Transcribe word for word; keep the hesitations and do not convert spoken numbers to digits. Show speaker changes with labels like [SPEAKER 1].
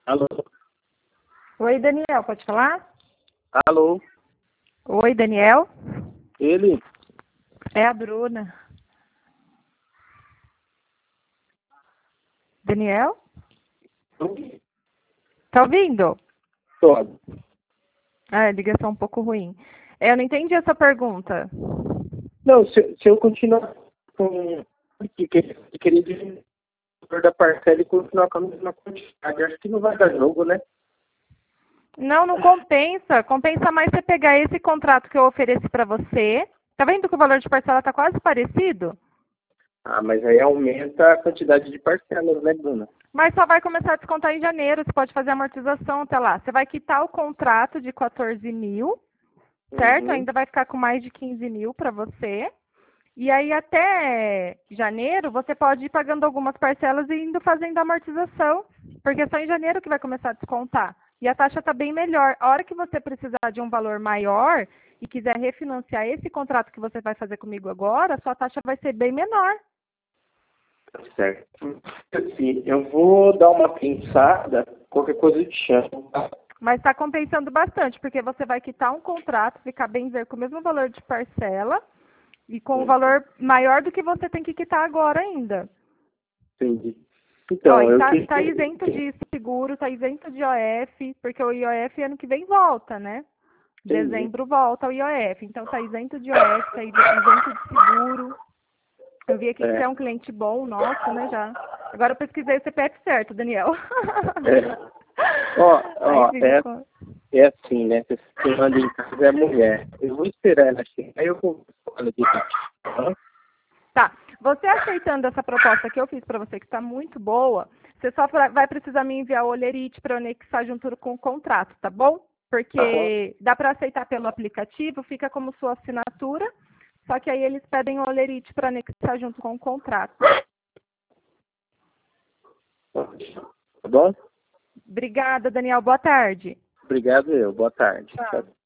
[SPEAKER 1] Alô?
[SPEAKER 2] Oi, Daniel, pode falar?
[SPEAKER 1] Alô?
[SPEAKER 2] Oi, Daniel.
[SPEAKER 1] Ele?
[SPEAKER 2] É a Bruna. Daniel? Tá ouvindo?
[SPEAKER 1] Todo.
[SPEAKER 2] Ah, a ligação um pouco ruim. É, eu não entendi essa pergunta.
[SPEAKER 1] Não, se, se eu continuar com que, que, que queria dizer da parcela e continuar com a mesma quantidade, acho que não vai dar jogo, né?
[SPEAKER 2] Não, não compensa. Compensa mais você pegar esse contrato que eu ofereci para você. Tá vendo que o valor de parcela tá quase parecido?
[SPEAKER 1] Ah, mas aí aumenta a quantidade de parcelas, né, Bruna?
[SPEAKER 2] Mas só vai começar a descontar em janeiro. Você pode fazer amortização até lá. Você vai quitar o contrato de quatorze mil, certo?
[SPEAKER 1] Uhum.
[SPEAKER 2] Ainda vai ficar com mais de quinze mil para você. E aí até janeiro você pode ir pagando algumas parcelas e indo fazendo a amortização, porque é só em janeiro que vai começar a descontar. E a taxa está bem melhor. A hora que você precisar de um valor maior e quiser refinanciar esse contrato que você vai fazer comigo agora, sua taxa vai ser bem menor.
[SPEAKER 1] Tá certo. Assim, eu vou dar uma pensada, qualquer coisa eu te chamo, tá?
[SPEAKER 2] Mas está compensando bastante, porque você vai quitar um contrato, ficar bem ver com o mesmo valor de parcela e com um
[SPEAKER 1] Uhum.
[SPEAKER 2] valor maior do que você tem que quitar agora ainda.
[SPEAKER 1] Entendi.
[SPEAKER 2] Ó,
[SPEAKER 1] Então,
[SPEAKER 2] e
[SPEAKER 1] eu
[SPEAKER 2] tá,
[SPEAKER 1] queria...
[SPEAKER 2] tá isento de seguro, tá isento de I O F, porque o I O F ano que vem volta, né?
[SPEAKER 1] Entendi.
[SPEAKER 2] Dezembro volta o I O F. Então tá isento de I O F, tá isento de seguro. Eu vi aqui que você
[SPEAKER 1] É.
[SPEAKER 2] é um cliente bom nosso, né, já. Agora eu pesquisei o C P F certo, Daniel.
[SPEAKER 1] É. Ó,
[SPEAKER 2] Aí
[SPEAKER 1] ó,
[SPEAKER 2] fica
[SPEAKER 1] é,
[SPEAKER 2] com...
[SPEAKER 1] é assim, né? Se você manda em casa é a mulher. Eu vou esperar ela chegar, aí eu vou falar de tá?
[SPEAKER 2] Tá. Você aceitando essa proposta que eu fiz para você, que está muito boa, você só pra- vai precisar me enviar o olerite para anexar junto com o contrato, tá bom?
[SPEAKER 1] Tá bom.
[SPEAKER 2] Porque dá para aceitar pelo aplicativo, fica como sua assinatura, só que aí eles pedem o olerite para anexar junto com o contrato.
[SPEAKER 1] Tá bom?
[SPEAKER 2] Obrigada, Daniel. Boa tarde.
[SPEAKER 1] Obrigado eu. Boa tarde.
[SPEAKER 2] Tchau.
[SPEAKER 1] Tchau.